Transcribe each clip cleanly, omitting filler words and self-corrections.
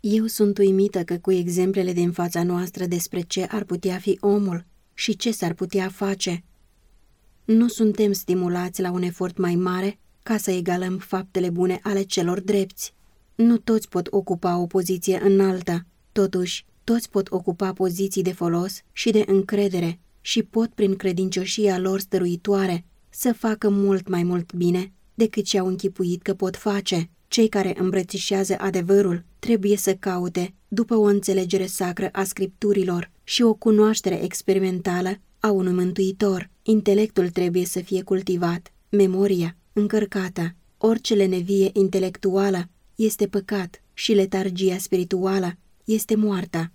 Eu sunt uimită că cu exemplele din fața noastră despre ce ar putea fi omul și ce s-ar putea face, nu suntem stimulați la un efort mai mare ca să egalăm faptele bune ale celor drepți. Nu toți pot ocupa o poziție înaltă, totuși toți pot ocupa poziții de folos și de încredere și pot, prin credincioșia lor stăruitoare, să facă mult mai mult bine decât ce-au închipuit că pot face. Cei care îmbrățișează adevărul trebuie să caute după o înțelegere sacră a Scripturilor și o cunoaștere experimentală a unui mântuitor. Intelectul trebuie să fie cultivat, memoria încărcată. Orice lenevie intelectuală este păcat și letargia spirituală este moartă.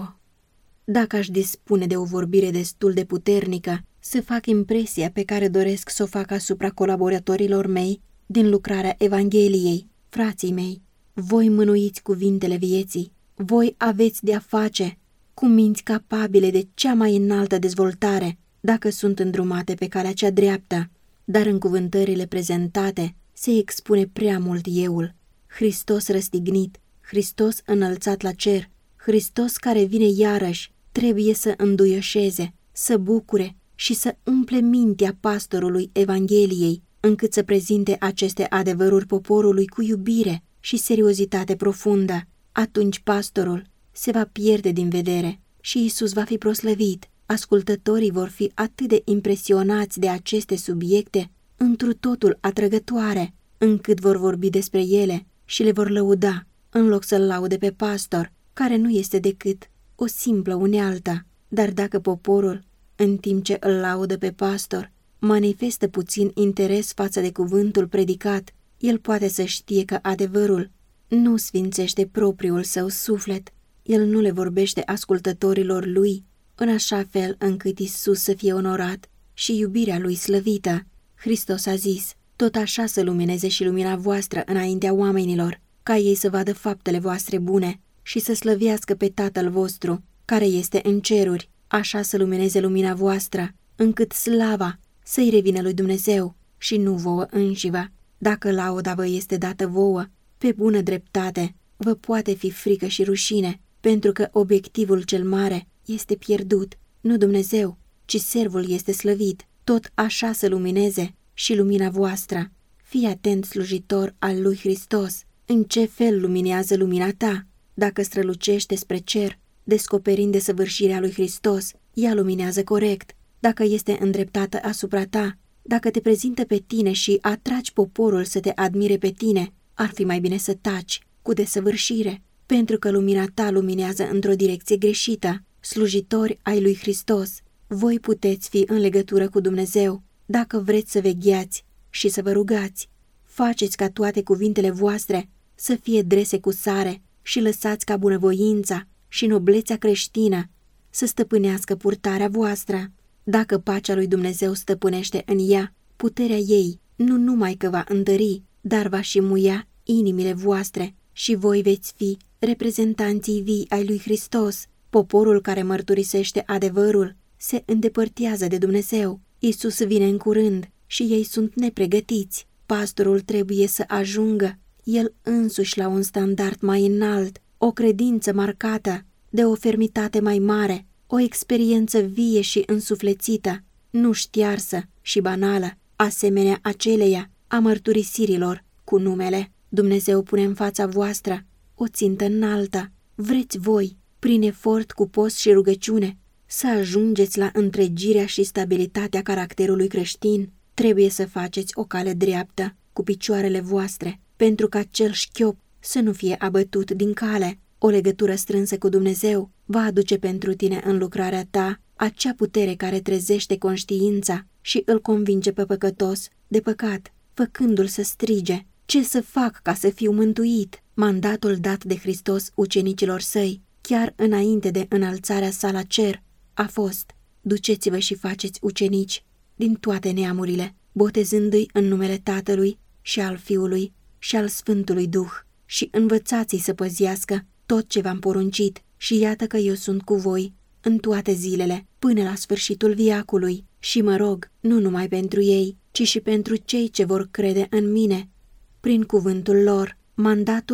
Dacă aș dispune de o vorbire destul de puternică să fac impresia pe care doresc să o fac asupra colaboratorilor mei din lucrarea Evangheliei, frații mei, voi mânuiți cuvintele vieții, voi aveți de-a face cu minți capabile de cea mai înaltă dezvoltare dacă sunt îndrumate pe calea cea dreaptă, dar în cuvântările prezentate se expune prea mult euul. Hristos răstignit, Hristos înălțat la cer, Hristos care vine iarăși, trebuie să înduioșeze, să bucure și să umple mintea pastorului Evangheliei, încât să prezinte aceste adevăruri poporului cu iubire și seriozitate profundă. Atunci pastorul se va pierde din vedere și Iisus va fi proslăvit. Ascultătorii vor fi atât de impresionați de aceste subiecte, întru totul atrăgătoare, încât vor vorbi despre ele și le vor lăuda, în loc să-l laude pe pastor, care nu este decât o simplă unealtă. Dar dacă poporul, în timp ce îl laudă pe pastor, manifestă puțin interes față de cuvântul predicat, el poate să știe că adevărul nu sfințește propriul său suflet. El nu le vorbește ascultătorilor lui în așa fel încât Iisus să fie onorat și iubirea lui slăvită. Hristos a zis: tot așa să lumineze și lumina voastră înaintea oamenilor, ca ei să vadă faptele voastre bune și să slăvească pe Tatăl vostru, care este în ceruri. Așa să lumineze lumina voastră, încât slava să-i revină lui Dumnezeu și nu vouă înșivă. Dacă lauda vă este dată vouă, pe bună dreptate, vă poate fi frică și rușine, pentru că obiectivul cel mare este pierdut, nu Dumnezeu, ci servul este slăvit. Tot așa să lumineze și lumina voastră. Fii atent, slujitor al lui Hristos, în ce fel luminează lumina ta. Dacă strălucește spre cer, descoperind desăvârșirea lui Hristos, ea luminează corect. Dacă este îndreptată asupra ta, dacă te prezintă pe tine și atragi poporul să te admire pe tine, ar fi mai bine să taci cu desăvârșire, pentru că lumina ta luminează într-o direcție greșită. Slujitori ai lui Hristos, voi puteți fi în legătură cu Dumnezeu dacă vreți să vegheați și să vă rugați. Faceți ca toate cuvintele voastre să fie drese cu sare și lăsați ca bunăvoința și noblețea creștină să stăpânească purtarea voastră. Dacă pacea lui Dumnezeu stăpânește în ea, puterea ei nu numai că va întări, dar va și muia inimile voastre și voi veți fi reprezentanții vii ai lui Hristos. Poporul care mărturisește adevărul se îndepărtează de Dumnezeu. Iisus vine în curând și ei sunt nepregătiți. Pastorul trebuie să ajungă el însuși la un standard mai înalt, o credință marcată de o fermitate mai mare, o experiență vie și însuflețită, nu știarsă și banală, asemenea aceleia a mărturisirilor cu numele. Dumnezeu pune în fața voastră o țintă înaltă. Vreți voi, prin efort cu post și rugăciune, să ajungeți la întregirea și stabilitatea caracterului creștin? Trebuie să faceți o cale dreaptă cu picioarele voastre, pentru ca cel șchiop să nu fie abătut din cale. O legătură strânsă cu Dumnezeu va aduce pentru tine în lucrarea ta acea putere care trezește conștiința și îl convinge pe păcătos de păcat, făcându-l să strige: ce să fac ca să fiu mântuit? Mandatul dat de Hristos ucenicilor săi, chiar înainte de înălțarea sa la cer, a fost: duceți-vă și faceți ucenici din toate neamurile, botezându-i în numele Tatălui și al Fiului și al Sfântului Duh, și învățați-i să păzească tot ce v-am poruncit, și iată că eu sunt cu voi în toate zilele, până la sfârșitul viacului. Și mă rog, nu numai pentru ei, ci și pentru cei ce vor crede în mine, prin cuvântul lor. Mandatul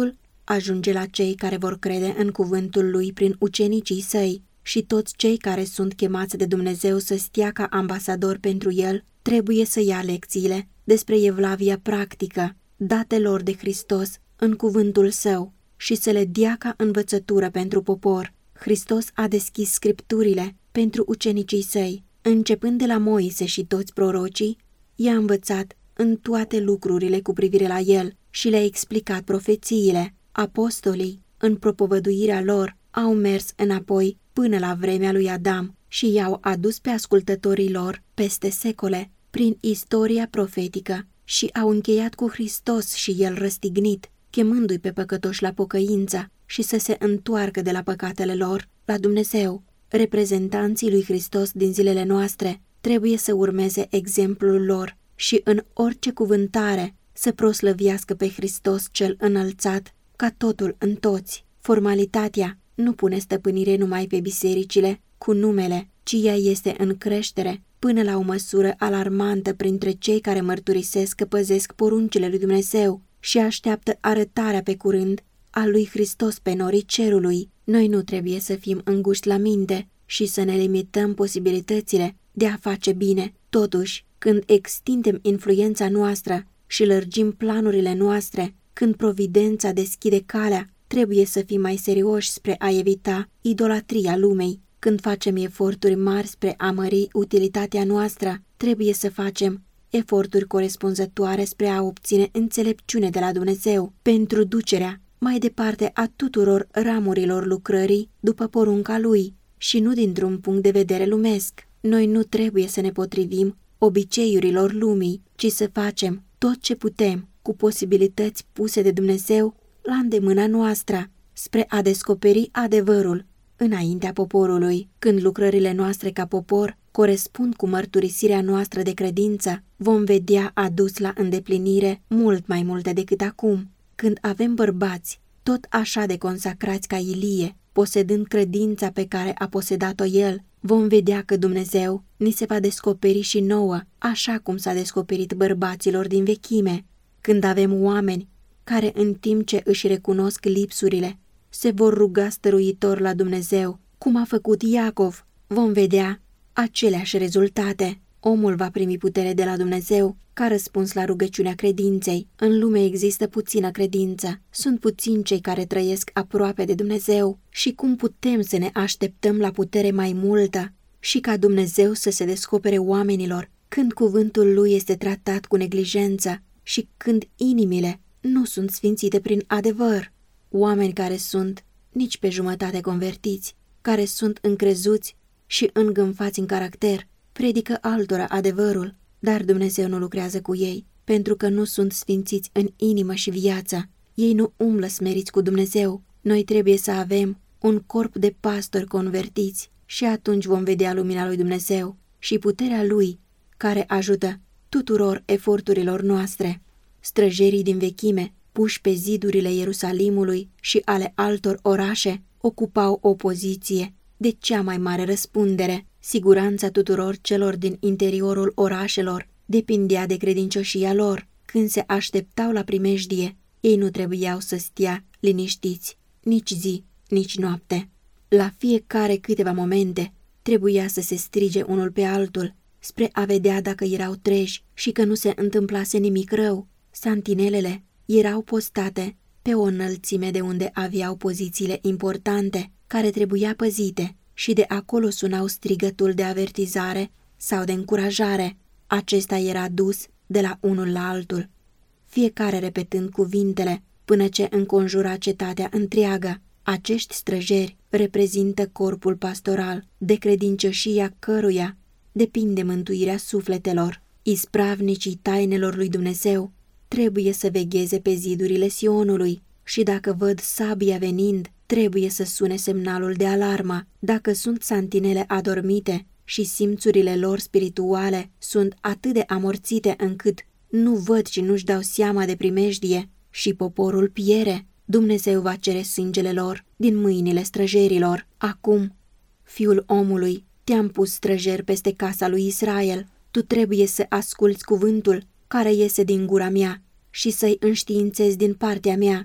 ajunge la cei care vor crede în cuvântul lui prin ucenicii săi și toți cei care sunt chemați de Dumnezeu să stea ca ambasadori pentru el trebuie să ia lecțiile despre evlavia practică date lor de Hristos în cuvântul său și să le dea ca învățătură pentru popor. Hristos a deschis scripturile pentru ucenicii săi. Începând de la Moise și toți prorocii, i-a învățat în toate lucrurile cu privire la el și le-a explicat profețiile. Apostolii, în propovăduirea lor, au mers înapoi până la vremea lui Adam și i-au adus pe ascultătorii lor peste secole prin istoria profetică și au încheiat cu Hristos și el răstignit, chemându-i pe păcătoși la pocăință și să se întoarcă de la păcatele lor la Dumnezeu. Reprezentanții lui Hristos din zilele noastre trebuie să urmeze exemplul lor și în orice cuvântare să proslăvească pe Hristos cel înălțat ca totul în toți. Formalitatea nu pune stăpânire numai pe bisericile cu numele, ci ea este în creștere până la o măsură alarmantă printre cei care mărturisesc că păzesc poruncile lui Dumnezeu și așteaptă arătarea pe curând a lui Hristos pe norii cerului. Noi nu trebuie să fim înguști la minte și să ne limităm posibilitățile de a face bine. Totuși, când extindem influența noastră și lărgim planurile noastre, când providența deschide calea, trebuie să fim mai serioși spre a evita idolatria lumei. Când facem eforturi mari spre a mări utilitatea noastră, trebuie să facem eforturi corespunzătoare spre a obține înțelepciune de la Dumnezeu pentru ducerea mai departe a tuturor ramurilor lucrării după porunca lui și nu dintr-un punct de vedere lumesc. Noi nu trebuie să ne potrivim obiceiurilor lumii, ci să facem tot ce putem cu posibilități puse de Dumnezeu la îndemâna noastră spre a descoperi adevărul înaintea poporului. Când lucrările noastre ca popor corespund cu mărturisirea noastră de credință, vom vedea adus la îndeplinire mult mai multe decât acum. Când avem bărbați tot așa de consacrați ca Ilie, posedând credința pe care a posedat-o el, vom vedea că Dumnezeu ni se va descoperi și nouă, așa cum s-a descoperit bărbaților din vechime. Când avem oameni care în timp ce își recunosc lipsurile, se vor ruga stăruitor la Dumnezeu, cum a făcut Iacov, vom vedea aceleași rezultate. Omul va primi putere de la Dumnezeu ca răspuns la rugăciunea credinței. În lume există puțină credință. Sunt puțini cei care trăiesc aproape de Dumnezeu. Și cum putem să ne așteptăm la putere mai multă și ca Dumnezeu să se descopere oamenilor când cuvântul lui este tratat cu neglijență și când inimile nu sunt sfințite prin adevăr? Oameni care sunt nici pe jumătate convertiți, care sunt încrezuți și îngânfați în caracter, predică altora adevărul, dar Dumnezeu nu lucrează cu ei, pentru că nu sunt sfințiți în inimă și viață. Ei nu umblă smeriți cu Dumnezeu. Noi trebuie să avem un corp de pastori convertiți și atunci vom vedea lumina lui Dumnezeu și puterea lui care ajută tuturor eforturilor noastre. Străjerii din vechime, puși pe zidurile Ierusalimului și ale altor orașe, ocupau o poziție de cea mai mare răspundere. Siguranța tuturor celor din interiorul orașelor depindea de credincioșia lor. Când se așteptau la primejdie, ei nu trebuiau să stea liniștiți, nici zi, nici noapte. La fiecare câteva momente trebuia să se strige unul pe altul spre a vedea dacă erau treji și că nu se întâmplase nimic rău. Santinelele erau postate pe o înălțime de unde aveau pozițiile importante care trebuia păzite și de acolo sunau strigătul de avertizare sau de încurajare. Acesta era dus de la unul la altul, fiecare repetând cuvintele până ce înconjura cetatea întreagă. Acești străjeri reprezintă corpul pastoral, de credincioșia căruia depinde mântuirea sufletelor. Ispravnicii tainelor lui Dumnezeu trebuie să vegheze pe zidurile Sionului și dacă văd sabia venind, trebuie să sune semnalul de alarmă. Dacă sunt santinele adormite și simțurile lor spirituale sunt atât de amorțite încât nu văd și nu-și dau seama de primejdie și poporul piere, Dumnezeu va cere sângele lor din mâinile străjerilor. Acum, fiul omului, te-am pus străjer peste casa lui Israel. Tu trebuie să asculți cuvântul care iese din gura mea și să-i înștiințezi din partea mea,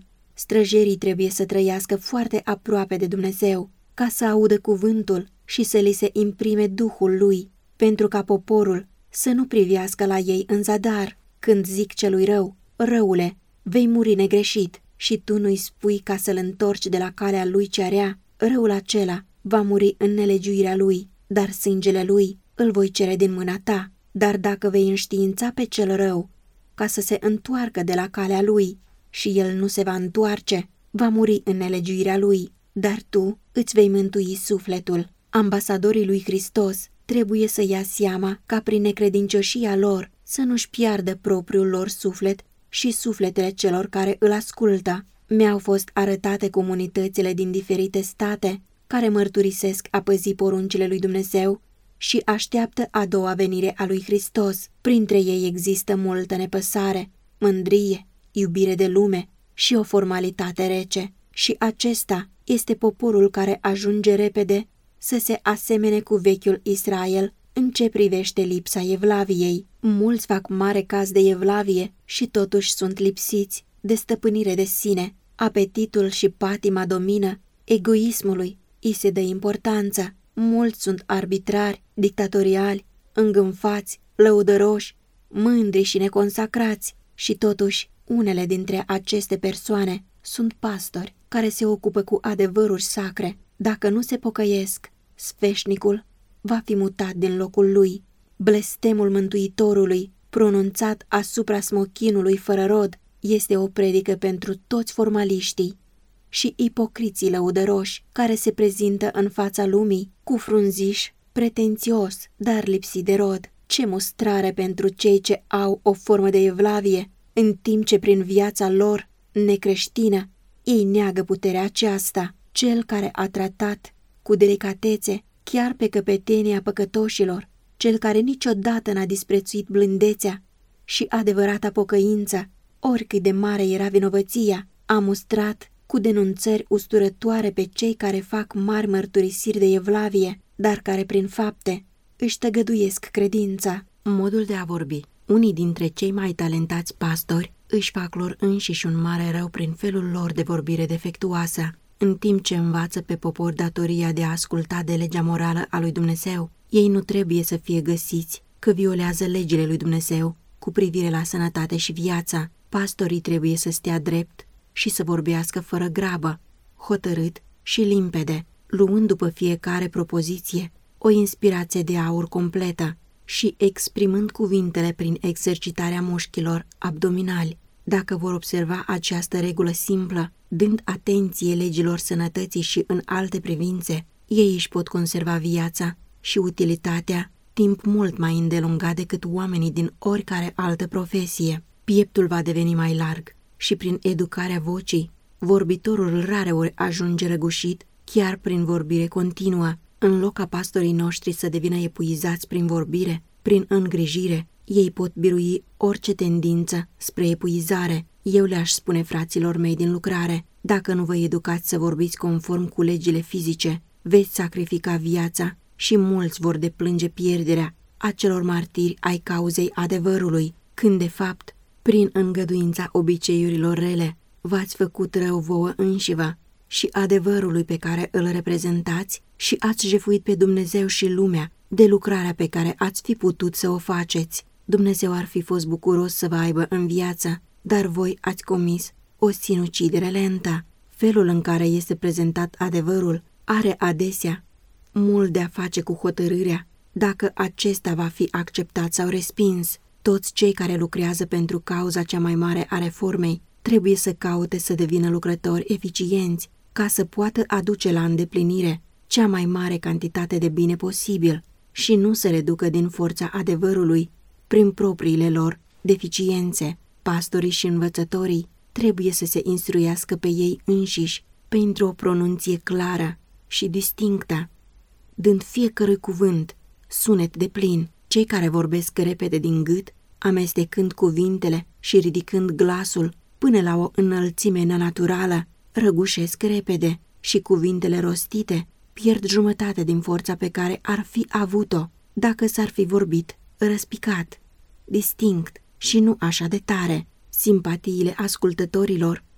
Străjerii trebuie să trăiască foarte aproape de Dumnezeu, ca să audă cuvântul și să li se imprime Duhul lui, pentru ca poporul să nu privească la ei în zadar, când zic celui rău: răule, vei muri negreșit, și tu nu-i spui ca să-l întorci de la calea lui cea rea, răul acela va muri în nelegiuirea lui, dar sângele lui îl voi cere din mâna ta. Dar dacă vei înștiința pe cel rău, ca să se întoarcă de la calea lui, și el nu se va întoarce, va muri în nelegiuirea lui, dar tu îți vei mântui sufletul. Ambasadorii lui Hristos trebuie să ia seama ca prin necredincioșia lor să nu-și piardă propriul lor suflet și sufletele celor care îl ascultă. Mi-au fost arătate comunitățile din diferite state care mărturisesc a păzi poruncile lui Dumnezeu și așteaptă a doua venire a lui Hristos. Printre ei există multă nepăsare, mândrie, iubire de lume și o formalitate rece. Și acesta este poporul care ajunge repede să se asemene cu vechiul Israel în ce privește lipsa evlaviei. Mulți fac mare caz de evlavie și totuși sunt lipsiți de stăpânire de sine. Apetitul și patima domină, egoismului îi se dă importanță. Mulți sunt arbitrari, dictatoriali, îngânfați, lăudăroși, mândri și neconsacrați. Și totuși, unele dintre aceste persoane sunt pastori care se ocupă cu adevăruri sacre. Dacă nu se pocăiesc, sfeșnicul va fi mutat din locul lui. Blestemul Mântuitorului, pronunțat asupra smochinului fără rod, este o predică pentru toți formaliștii și ipocriții lăudăroși care se prezintă în fața lumii cu frunziș, pretențios, dar lipsit de rod. Ce mustrare pentru cei ce au o formă de evlavie, în timp ce prin viața lor necreștină ei neagă puterea aceasta. Cel care a tratat cu delicatețe chiar pe căpetenia păcătoșilor, cel care niciodată n-a disprețuit blândețea și adevărata pocăință, oricât de mare era vinovăția, a mustrat cu denunțări usturătoare pe cei care fac mari mărturisiri de evlavie, dar care prin fapte își tăgăduiesc credința. Modul de a vorbi. Unii dintre cei mai talentați pastori își fac lor înșiși un mare rău prin felul lor de vorbire defectuoasă, în timp ce învață pe popor datoria de a asculta de legea morală a lui Dumnezeu. Ei nu trebuie să fie găsiți că violează legile lui Dumnezeu cu privire la sănătate și viața. Pastorii trebuie să stea drept și să vorbească fără grabă, hotărât și limpede, luând după fiecare propoziție o inspirație de aur completă și exprimând cuvintele prin exercitarea mușchilor abdominali. Dacă vor observa această regulă simplă, dând atenție legilor sănătății și în alte privințe, ei își pot conserva viața și utilitatea timp mult mai îndelungat decât oamenii din oricare altă profesie. Pieptul va deveni mai larg și prin educarea vocii, vorbitorul rareori ajunge răgușit chiar prin vorbire continuă. În loc ca pastorii noștri să devină epuizați prin vorbire, prin îngrijire, ei pot birui orice tendință spre epuizare. Eu le-aș spune fraților mei din lucrare: dacă nu vă educați să vorbiți conform cu legile fizice, veți sacrifica viața și mulți vor deplânge pierderea acelor martiri ai cauzei adevărului, când de fapt, prin îngăduința obiceiurilor rele, v-ați făcut rău vouă înșivă și adevărului pe care îl reprezentați și ați jefuit pe Dumnezeu și lumea de lucrarea pe care ați fi putut să o faceți. Dumnezeu ar fi fost bucuros să vă aibă în viață, dar voi ați comis o sinucidere lentă. Felul în care este prezentat adevărul are adesea mult de a face cu hotărârea dacă acesta va fi acceptat sau respins. Toți cei care lucrează pentru cauza cea mai mare a reformei trebuie să caute să devină lucrători eficienți ca să poată aduce la îndeplinire cea mai mare cantitate de bine posibil și nu să reducă din forța adevărului prin propriile lor deficiențe. Pastorii și învățătorii trebuie să se instruiască pe ei înșiși pentru o pronunție clară și distinctă, dând fiecărui cuvânt sunet deplin. Cei care vorbesc repede din gât, amestecând cuvintele și ridicând glasul până la o înălțime nenaturală, răgușesc repede și cuvintele rostite pierd jumătate din forța pe care ar fi avut-o dacă s-ar fi vorbit răspicat, distinct și nu așa de tare. Simpatiile ascultătorilor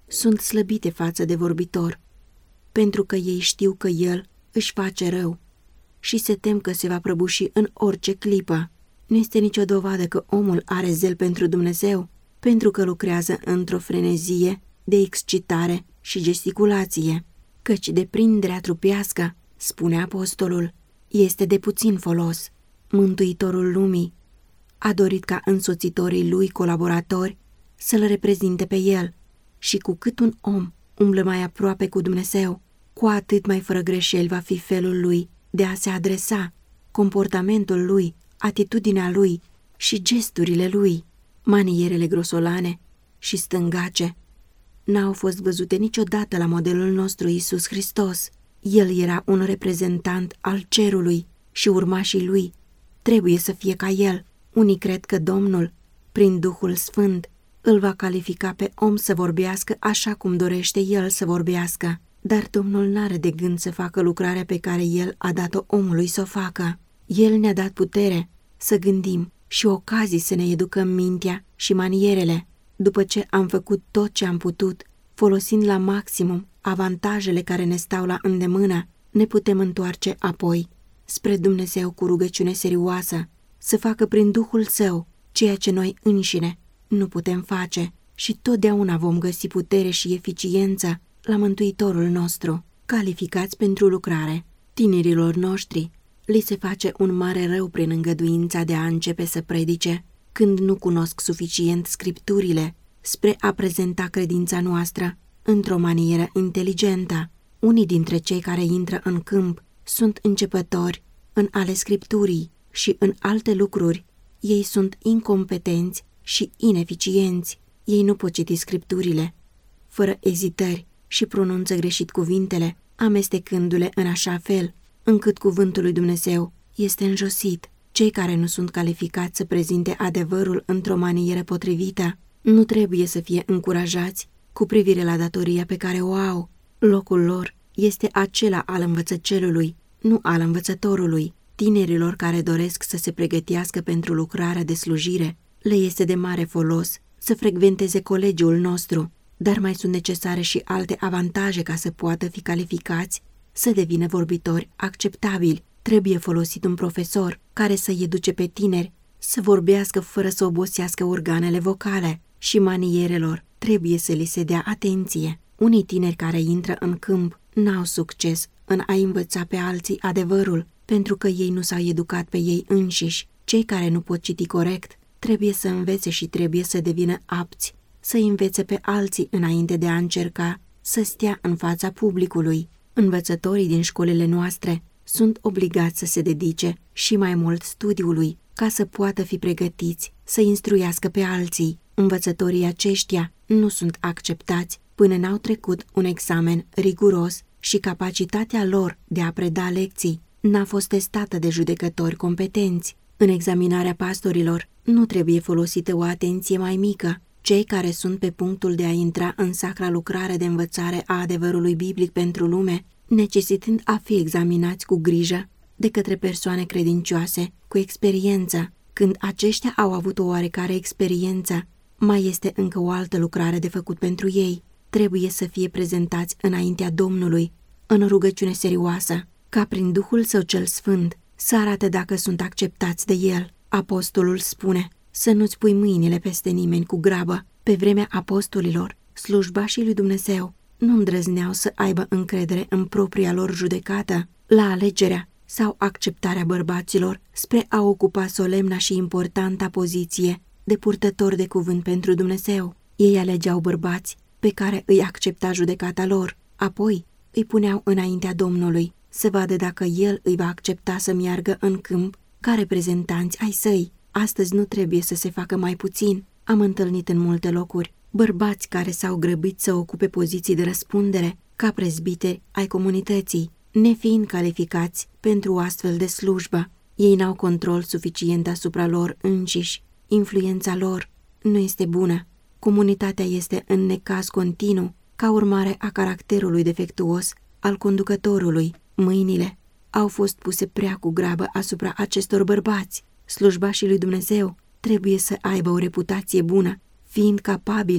sunt slăbite față de vorbitor, pentru că ei știu că el își face rău și se tem că se va prăbuși în orice clipă. Nu este nicio dovadă că omul are zel pentru Dumnezeu, pentru că lucrează într-o frenezie de excitare și gesticulație, căci deprinderea trupească, spune apostolul, este de puțin folos. Mântuitorul lumii a dorit ca însoțitorii lui colaboratori să-l reprezinte pe el și cu cât un om umblă mai aproape cu Dumnezeu, cu atât mai fără greșeli va fi felul lui de a se adresa, comportamentul lui, atitudinea lui și gesturile lui. Manierele grosolane și stângace n-au fost văzute niciodată la modelul nostru Iisus Hristos. El era un reprezentant al cerului și urmașii lui trebuie să fie ca el. Unii cred că Domnul, prin Duhul Sfânt, îl va califica pe om să vorbească așa cum dorește el să vorbească, dar Domnul n-are de gând să facă lucrarea pe care el a dat-o omului să o facă. El ne-a dat putere să gândim și ocazii să ne educăm mintea și manierele. După ce am făcut tot ce am putut, folosind la maximum avantajele care ne stau la îndemână, ne putem întoarce apoi spre Dumnezeu cu rugăciune serioasă, să facă prin Duhul Său ceea ce noi înșine nu putem face și totdeauna vom găsi putere și eficiență la Mântuitorul nostru. Calificați pentru lucrare. Tinerilor noștri li se face un mare rău prin îngăduința de a începe să predice când nu cunosc suficient scripturile spre a prezenta credința noastră într-o manieră inteligentă. Unii dintre cei care intră în câmp sunt începători în ale scripturii și în alte lucruri. Ei sunt incompetenți și ineficienți. Ei nu pot citi scripturile fără ezitări și pronunță greșit cuvintele, amestecându-le în așa fel încât cuvântul lui Dumnezeu este înjosit. Cei care nu sunt calificați să prezinte adevărul într-o manieră potrivită nu trebuie să fie încurajați cu privire la datoria pe care o au. Locul lor este acela al învățăcelului, nu al învățătorului. Tinerilor care doresc să se pregătească pentru lucrarea de slujire le este de mare folos să frecventeze colegiul nostru, dar mai sunt necesare și alte avantaje ca să poată fi calificați să devină vorbitori acceptabili. Trebuie folosit un profesor care să-i educe pe tineri să vorbească fără să obosească organele vocale și manierelor. Trebuie să li se dea atenție. Unii tineri care intră în câmp n-au succes în a învăța pe alții adevărul, pentru că ei nu s-au educat pe ei înșiși. Cei care nu pot citi corect trebuie să învețe și trebuie să devină apți să învețe pe alții înainte de a încerca să stea în fața publicului. Învățătorii din școlile noastre sunt obligați să se dedice și mai mult studiului ca să poată fi pregătiți să instruiască pe alții. Învățătorii aceștia nu sunt acceptați până n-au trecut un examen riguros și capacitatea lor de a preda lecții n-a fost testată de judecători competenți. În examinarea pastorilor nu trebuie folosită o atenție mai mică. Cei care sunt pe punctul de a intra în sacra lucrare de învățare a adevărului biblic pentru lume, necesitând a fi examinați cu grijă de către persoane credincioase cu experiență. Când aceștia au avut o oarecare experiență, mai este încă o altă lucrare de făcut pentru ei. Trebuie să fie prezentați înaintea Domnului, în rugăciune serioasă, ca prin Duhul Său cel Sfânt să arate dacă sunt acceptați de El. Apostolul spune să nu-ți pui mâinile peste nimeni cu grabă. Pe vremea apostolilor, slujbașii lui Dumnezeu nu îndrăzneau să aibă încredere în propria lor judecată la alegerea sau acceptarea bărbaților spre a ocupa solemna și importanta poziție de purtător de cuvânt pentru Dumnezeu. Ei alegeau bărbați pe care îi accepta judecata lor, apoi îi puneau înaintea Domnului să vadă dacă El îi va accepta să meargă în câmp ca reprezentanți ai săi. Astăzi nu trebuie să se facă mai puțin. Am întâlnit în multe locuri bărbați care s-au grăbit să ocupe poziții de răspundere ca prezbiteri ai comunității, nefiind calificați pentru o astfel de slujbă. Ei n-au control suficient asupra lor înșiși. Influența lor nu este bună. Comunitatea este în necaz continuu ca urmare a caracterului defectuos al conducătorului. Mâinile au fost puse prea cu grabă asupra acestor bărbați. Slujbașii lui Dumnezeu trebuie să aibă o reputație bună, fiind capabili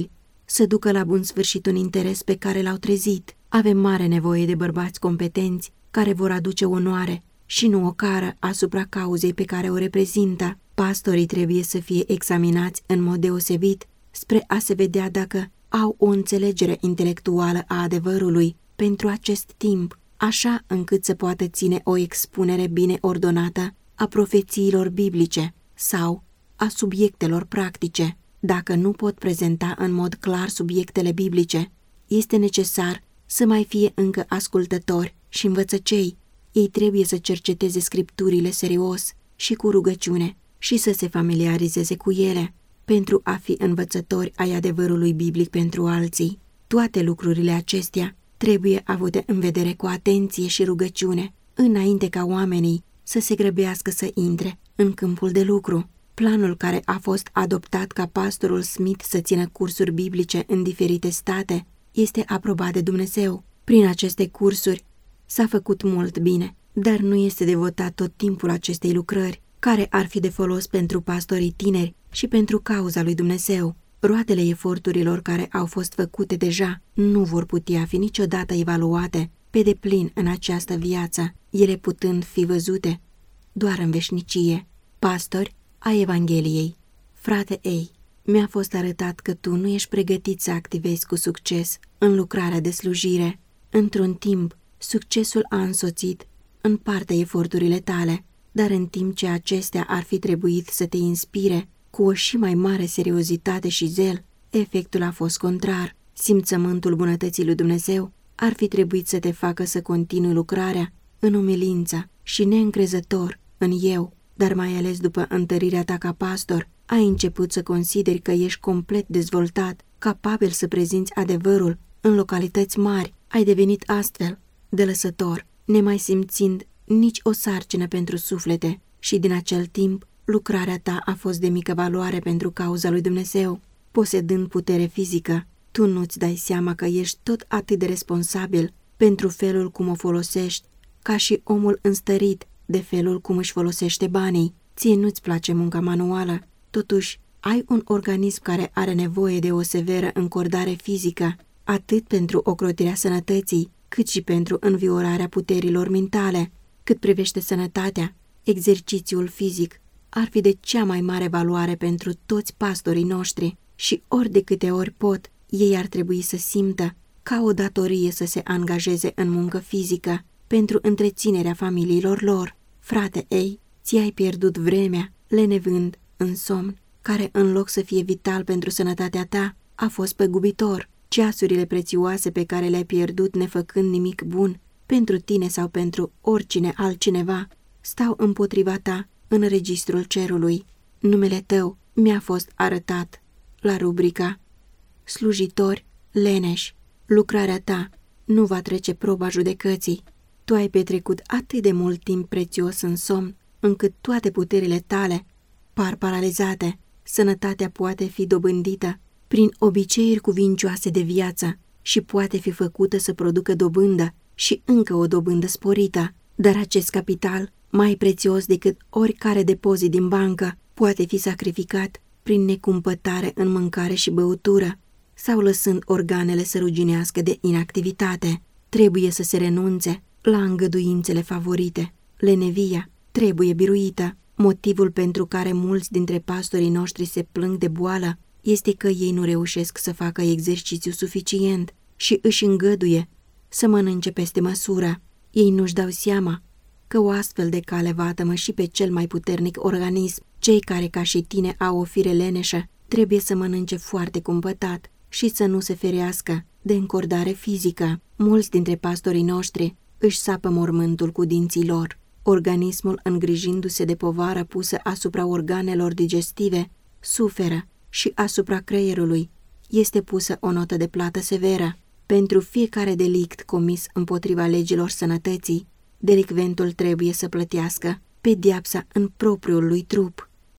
să ducă la bun sfârșit un interes pe care l-au trezit. Avem mare nevoie de bărbați competenți care vor aduce onoare și nu o cară asupra cauzei pe care o reprezintă. Pastorii trebuie să fie examinați în mod deosebit spre a se vedea dacă au o înțelegere intelectuală a adevărului pentru acest timp, așa încât să poată ține o expunere bine ordonată a profețiilor biblice sau a subiectelor practice. Dacă nu pot prezenta în mod clar subiectele biblice, este necesar să mai fie încă ascultători și învățăcei. Ei trebuie să cerceteze scripturile serios și cu rugăciune și să se familiarizeze cu ele, pentru a fi învățători ai adevărului biblic pentru alții. Toate lucrurile acestea trebuie avute în vedere cu atenție și rugăciune, înainte ca oamenii să se grăbească să intre în câmpul de lucru. Planul care a fost adoptat ca pastorul Smith să țină cursuri biblice în diferite state este aprobat de Dumnezeu. Prin aceste cursuri s-a făcut mult bine, dar nu este devotat tot timpul acestei lucrări, care ar fi de folos pentru pastorii tineri și pentru cauza lui Dumnezeu. Roadele eforturilor care au fost făcute deja nu vor putea fi niciodată evaluate pe deplin în această viață, ele putând fi văzute doar în veșnicie. Pastori a Evangheliei. Frate ei, mi-a fost arătat că tu nu ești pregătit să activezi cu succes în lucrarea de slujire. Într-un timp, succesul a însoțit în parte eforturile tale, dar în timp ce acestea ar fi trebuit să te inspire cu o și mai mare seriozitate și zel, efectul a fost contrar. Simțământul bunătății lui Dumnezeu ar fi trebuit să te facă să continui lucrarea în umilință și neîncrezător în eu, dar mai ales după întărirea ta ca pastor, ai început să consideri că ești complet dezvoltat, capabil să prezinți adevărul în localități mari. Ai devenit astfel de lăsător, nemai simțind nici o sarcină pentru suflete, și din acel timp lucrarea ta a fost de mică valoare pentru cauza lui Dumnezeu. Posedând putere fizică, tu nu-ți dai seama că ești tot atât de responsabil pentru felul cum o folosești, ca și omul înstărit de felul cum își folosește banii. Ție nu-ți place munca manuală, totuși ai un organism care are nevoie de o severă încordare fizică, atât pentru ocrotirea sănătății, cât și pentru înviorarea puterilor mentale. Cât privește sănătatea, exercițiul fizic ar fi de cea mai mare valoare pentru toți pastorii noștri și ori de câte ori pot, ei ar trebui să simtă ca o datorie să se angajeze în muncă fizică pentru întreținerea familiilor lor. Frate ei, ți-ai pierdut vremea lenevând în somn, care în loc să fie vital pentru sănătatea ta, a fost păgubitor. Ceasurile prețioase pe care le-ai pierdut nefăcând nimic bun pentru tine sau pentru oricine altcineva, stau împotriva ta în registrul cerului. Numele tău mi-a fost arătat la rubrica slujitori leneși. Lucrarea ta nu va trece proba judecății. Tu ai petrecut atât de mult timp prețios în somn, încât toate puterile tale par paralizate. Sănătatea poate fi dobândită prin obiceiuri cuvincioase de viață și poate fi făcută să producă dobândă și încă o dobândă sporită, dar acest capital, mai prețios decât oricare depozit din bancă, poate fi sacrificat prin necumpătare în mâncare și băutură sau lăsând organele să ruginească de inactivitate. Trebuie să se renunțe la îngăduințele favorite. Lenevia trebuie biruită. Motivul pentru care mulți dintre pastorii noștri se plâng de boală este că ei nu reușesc să facă exercițiu suficient și își îngăduie să mănânce peste măsură. Ei nu-și dau seama că o astfel de cale vatămă și pe cel mai puternic organism. Cei care, ca și tine, au o fire leneșă, trebuie să mănânce foarte cumpătat și să nu se ferească de încordare fizică. Mulți dintre pastorii noștri își sapă mormântul cu dinții lor. Organismul, îngrijindu-se de povară pusă asupra organelor digestive, suferă și asupra creierului este pusă o notă de plată severă. Pentru fiecare delict comis împotriva legilor sănătății, delicventul trebuie să plătească pedeapsa în propriul lui trup.